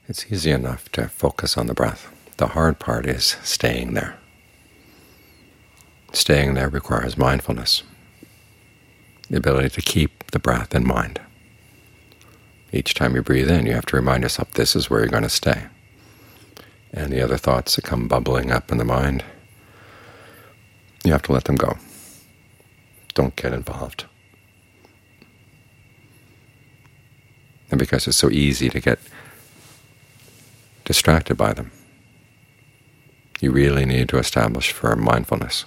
It's easy enough to focus on the breath. The hard part is staying there. Staying there requires mindfulness, the ability to keep the breath in mind. Each time you breathe in, you have to remind yourself this is where you're going to stay. And the other thoughts that come bubbling up in the mind, you have to let them go. Don't get involved. And because it's so easy to get distracted by them, you really need to establish firm mindfulness,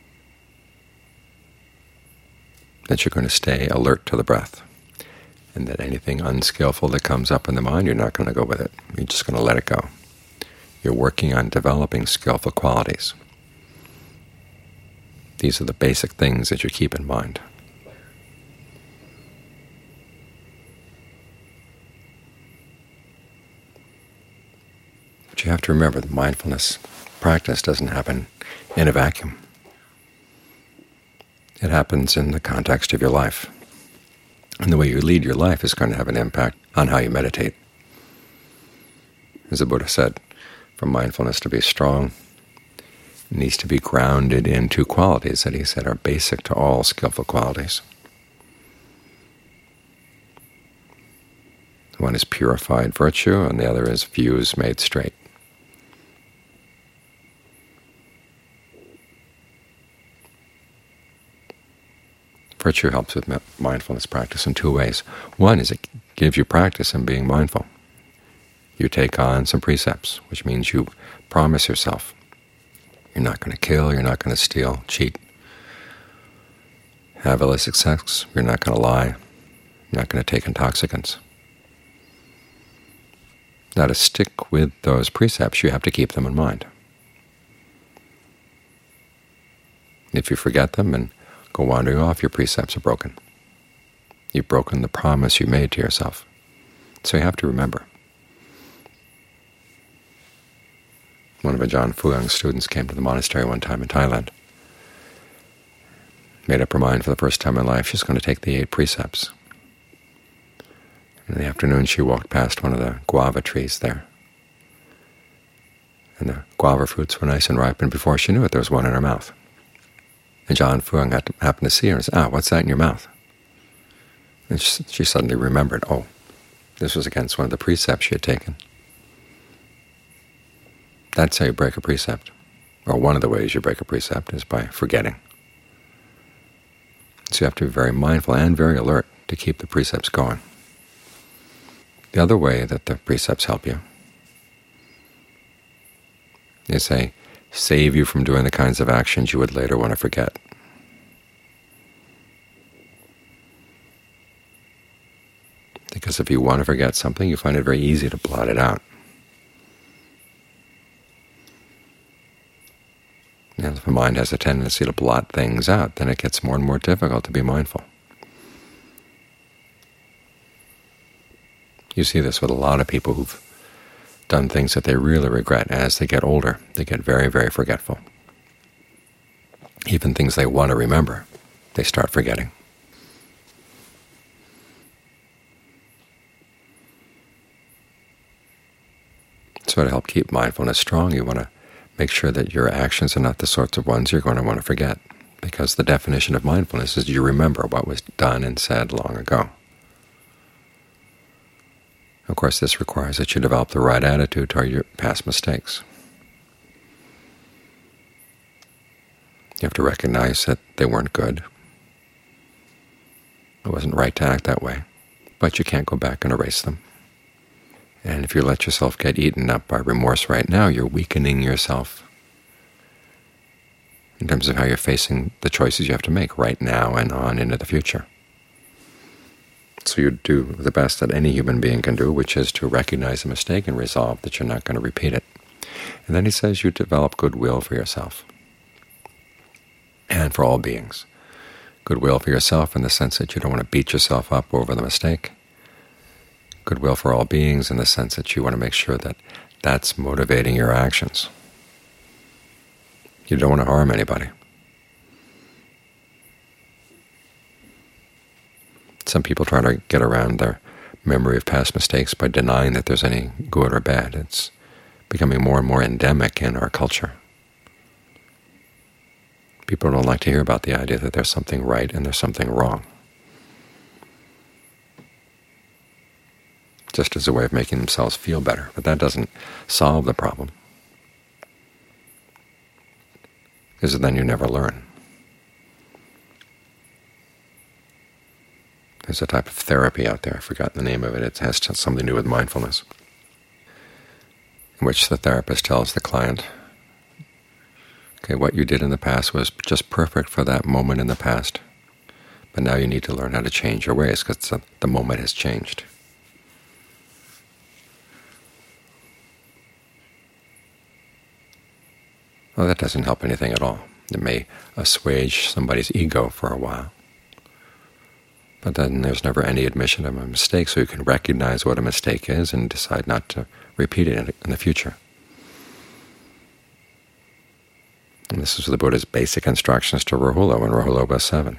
that you're going to stay alert to the breath, and that anything unskillful that comes up in the mind, you're not going to go with it. You're just going to let it go. You're working on developing skillful qualities. These are the basic things that you keep in mind. But you have to remember that mindfulness practice doesn't happen in a vacuum. It happens in the context of your life. And the way you lead your life is going to have an impact on how you meditate. As the Buddha said, for mindfulness to be strong, it needs to be grounded in two qualities that he said are basic to all skillful qualities. One is purified virtue, and the other is views made straight. Virtue helps with mindfulness practice in two ways. One is it gives you practice in being mindful. You take on some precepts, which means you promise yourself you're not going to kill, you're not going to steal, cheat, have illicit sex, you're not going to lie, you're not going to take intoxicants. Now, to stick with those precepts, you have to keep them in mind. If you forget them and go wandering off, your precepts are broken. You've broken the promise you made to yourself. So you have to remember. One of Ajahn Fuang's students came to the monastery one time in Thailand. Made up her mind for the first time in life she's going to take the 8 precepts. In the afternoon she walked past one of the guava trees there. And the guava fruits were nice and ripe, and before she knew it there was one in her mouth. And Ajahn Fuang happened to see her and said, what's that in your mouth? And she suddenly remembered, oh, this was against one of the precepts she had taken. That's how you break a precept. Or one of the ways you break a precept is by forgetting. So you have to be very mindful and very alert to keep the precepts going. The other way that the precepts help you is they save you from doing the kinds of actions you would later want to forget. Because if you want to forget something, you find it very easy to blot it out. And if the mind has a tendency to blot things out, then it gets more and more difficult to be mindful. You see this with a lot of people who've done things that they really regret. As they get older, they get very, very forgetful. Even things they want to remember, they start forgetting. So to help keep mindfulness strong, you want to make sure that your actions are not the sorts of ones you're going to want to forget, because the definition of mindfulness is you remember what was done and said long ago. Of course, this requires that you develop the right attitude toward your past mistakes. You have to recognize that they weren't good. It wasn't right to act that way, but you can't go back and erase them. And if you let yourself get eaten up by remorse right now, you're weakening yourself in terms of how you're facing the choices you have to make right now and on into the future. So you do the best that any human being can do, which is to recognize a mistake and resolve that you're not going to repeat it. And then he says you develop goodwill for yourself and for all beings. Goodwill for yourself in the sense that you don't want to beat yourself up over the mistake. Goodwill for all beings in the sense that you want to make sure that that's motivating your actions. You don't want to harm anybody. Some people try to get around their memory of past mistakes by denying that there's any good or bad. It's becoming more and more endemic in our culture. People don't like to hear about the idea that there's something right and there's something wrong, just as a way of making themselves feel better. But that doesn't solve the problem, because then you never learn. There's a type of therapy out there, I've forgotten the name of it. It has something to do with mindfulness, in which the therapist tells the client, okay, what you did in the past was just perfect for that moment in the past, but now you need to learn how to change your ways because the moment has changed. Well, that doesn't help anything at all. It may assuage somebody's ego for a while, but then there's never any admission of a mistake, so you can recognize what a mistake is and decide not to repeat it in the future. And this is the Buddha's basic instructions to Rahula in Rahula 7.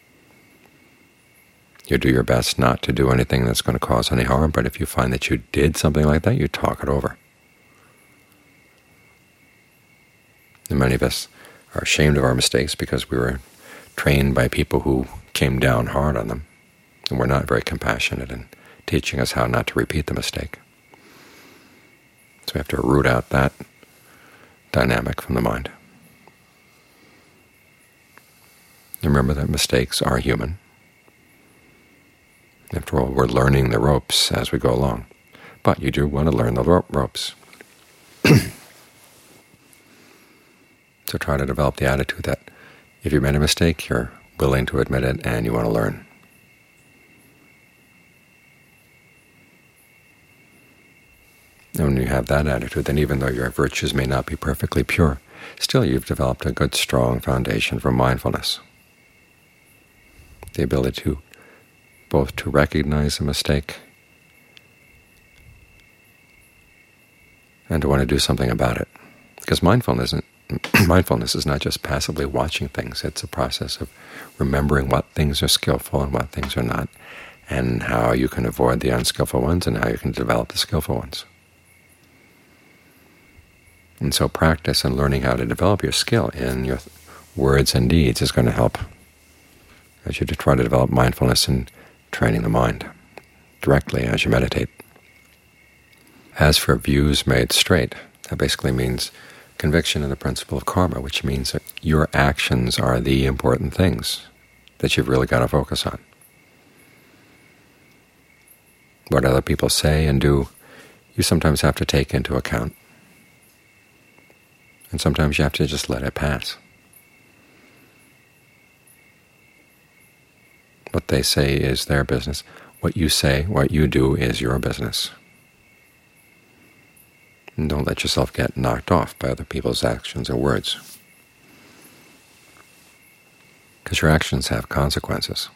You do your best not to do anything that's going to cause any harm, but if you find that you did something like that, you talk it over. And many of us are ashamed of our mistakes because we were trained by people who came down hard on them, and were not very compassionate in teaching us how not to repeat the mistake. So we have to root out that dynamic from the mind. Remember that mistakes are human. After all, we're learning the ropes as we go along. But you do want to learn the ropes. So try to develop the attitude that if you made a mistake, you're willing to admit it and you want to learn. And when you have that attitude, then even though your virtues may not be perfectly pure, still you've developed a good, strong foundation for mindfulness. The ability to both to recognize a mistake and to want to do something about it. Because mindfulness is not just passively watching things. It's a process of remembering what things are skillful and what things are not, and how you can avoid the unskillful ones and how you can develop the skillful ones. And so practice and learning how to develop your skill in your words and deeds is going to help as you try to develop mindfulness and training the mind directly as you meditate. As for views made straight, that basically means conviction in the principle of karma, which means that your actions are the important things that you've really got to focus on. What other people say and do, you sometimes have to take into account. And sometimes you have to just let it pass. What they say is their business. What you say, what you do is your business. And don't let yourself get knocked off by other people's actions or words, because your actions have consequences.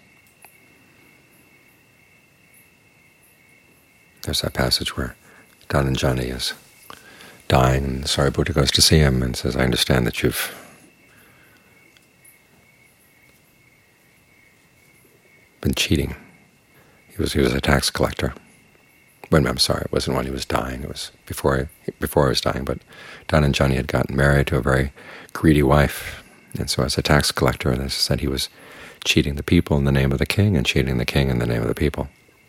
There's that passage where Dhananjani is dying, and Sariputta goes to see him and says, I understand that you've been cheating. He was a tax collector. Well, I'm sorry, it wasn't when he was dying. It was before he was dying. But Dhananjani had gotten married to a very greedy wife, and so as a tax collector, they said he was cheating the people in the name of the king and cheating the king in the name of the people.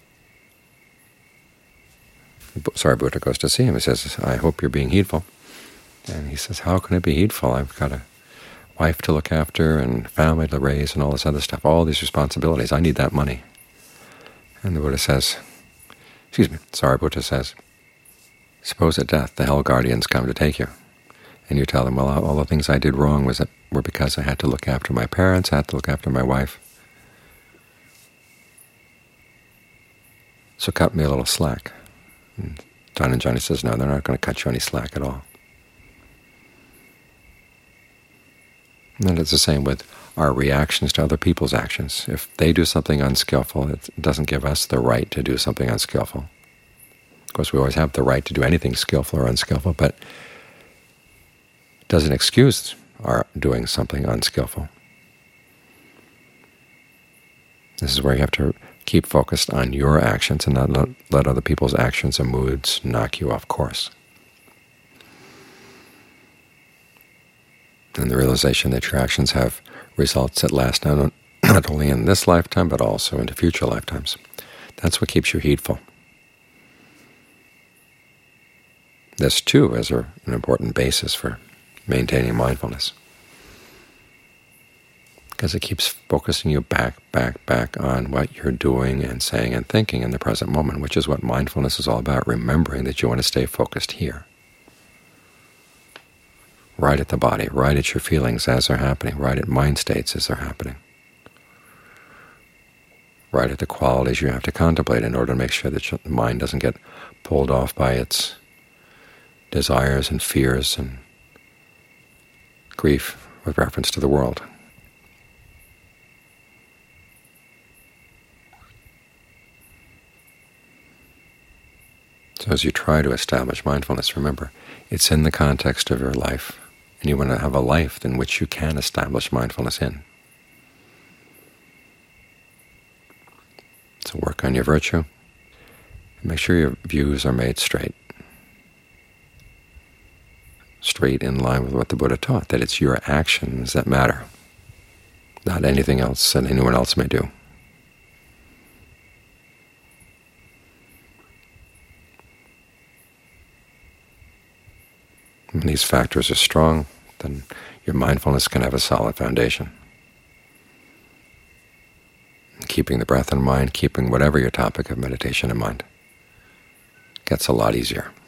Sariputta goes to see him. He says, I hope you're being heedful. And he says, how can it be heedful? I've got a wife to look after and family to raise and all this other stuff, all these responsibilities. I need that money. And the Buddha says, Sariputta says, suppose at death the hell guardians come to take you, and you tell them, well, all the things I did wrong were because I had to look after my parents, I had to look after my wife. So cut me a little slack. And Dhananjani says, no, they're not going to cut you any slack at all. And it's the same with our reactions to other people's actions. If they do something unskillful, it doesn't give us the right to do something unskillful. Of course, we always have the right to do anything skillful or unskillful, but it doesn't excuse our doing something unskillful. This is where you have to keep focused on your actions and not let other people's actions or moods knock you off course. And the realization that your actions have results that last not only in this lifetime but also into future lifetimes. That's what keeps you heedful. This, too, is an important basis for maintaining mindfulness, because it keeps focusing you back on what you're doing and saying and thinking in the present moment, which is what mindfulness is all about, remembering that you want to stay focused here. Right at the body, right at your feelings as they're happening, right at mind states as they're happening, right at the qualities you have to contemplate in order to make sure that your mind doesn't get pulled off by its desires and fears and grief with reference to the world. So as you try to establish mindfulness, remember, it's in the context of your life, and you want to have a life in which you can establish mindfulness in. So work on your virtue, and make sure your views are made straight in line with what the Buddha taught, that it's your actions that matter, not anything else that anyone else may do. When these factors are strong, then your mindfulness can have a solid foundation. Keeping the breath in mind, keeping whatever your topic of meditation in mind, gets a lot easier.